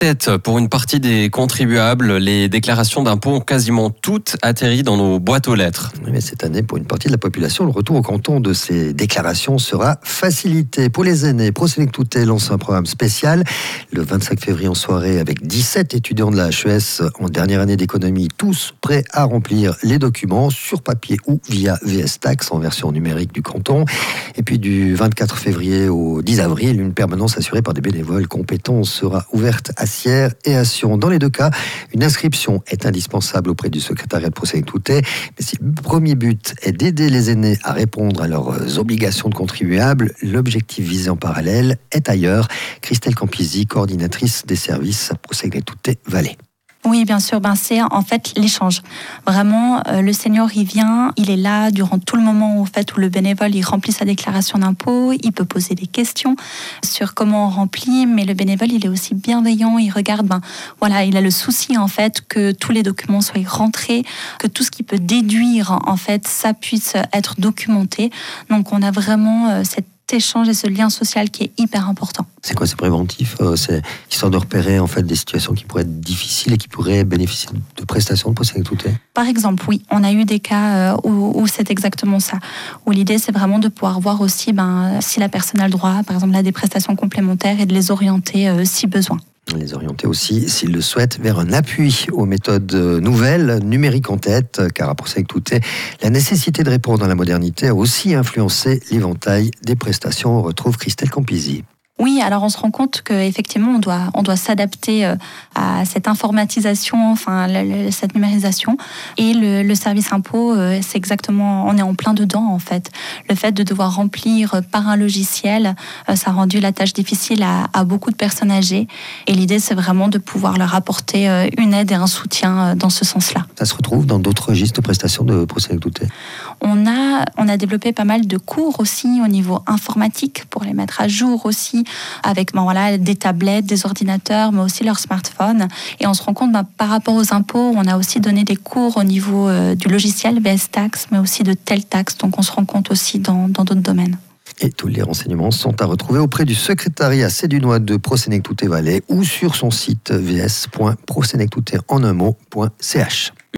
Pour une partie des contribuables, les déclarations d'impôts ont quasiment toutes atterri dans nos boîtes aux lettres. Oui, mais cette année, pour une partie de la population, le retour au canton de ces déclarations sera facilité. Pour les aînés, ProSélectouté lance un programme spécial le 25 février en soirée avec 17 étudiants de la HES en dernière année d'économie, tous prêts à remplir les documents sur papier ou via VS Tax en version numérique du canton. Et puis du 24 février au 10 avril, une permanence assurée par des bénévoles compétents sera ouverte à Sierre et à Sion. Dans les deux cas, une inscription est indispensable auprès du secrétariat de ProSélectouté. Mais si le premier but est d'aider les aînés à répondre à leurs obligations de contribuables, l'objectif visé en parallèle est ailleurs. Christelle Campisi, coordinatrice des services à ProSélectouté Valais. Oui, bien sûr. C'est en fait l'échange. Vraiment, le senior, il vient, il est là durant tout le moment où le bénévole il remplit sa déclaration d'impôt. Il peut poser des questions sur comment on remplit, mais le bénévole, il est aussi bienveillant. Il regarde, il a le souci en fait que tous les documents soient rentrés, que tout ce qui peut déduire en fait, ça puisse être documenté. Donc, on a vraiment cet échange et ce lien social qui est hyper important. C'est quoi, c'est préventif? C'est histoire de repérer en fait des situations qui pourraient être difficiles et qui pourraient bénéficier de prestations de ProSélectouté? Par exemple, oui, on a eu des cas où c'est exactement ça. Où l'idée, c'est vraiment de pouvoir voir aussi si la personne a le droit, par exemple, à des prestations complémentaires et de les orienter si besoin. Les orienter aussi, s'ils le souhaitent, vers un appui aux méthodes nouvelles, numériques en tête, car à ProSélectouté, la nécessité de répondre à la modernité a aussi influencé l'éventail des prestations. On retrouve Christelle Campisi. Oui, alors on se rend compte qu'effectivement, on doit s'adapter à cette informatisation, cette numérisation. Et le service impôt, c'est exactement, on est en plein dedans en fait. Le fait de devoir remplir par un logiciel, ça a rendu la tâche difficile à beaucoup de personnes âgées. Et l'idée, c'est vraiment de pouvoir leur apporter une aide et un soutien dans ce sens-là. Ça se retrouve dans d'autres registres de prestations de ProSélectouté? On a développé pas mal de cours aussi au niveau informatique pour les mettre à jour aussi, avec des tablettes, des ordinateurs, mais aussi leur smartphone. Et on se rend compte, par rapport aux impôts, on a aussi donné des cours au niveau du logiciel VS Tax, mais aussi de Tel Tax. Donc on se rend compte aussi dans d'autres domaines. Et tous les renseignements sont à retrouver auprès du secrétariat sédunois de ProSélectouté Valais ou sur son site vs.prosélectouté.ch.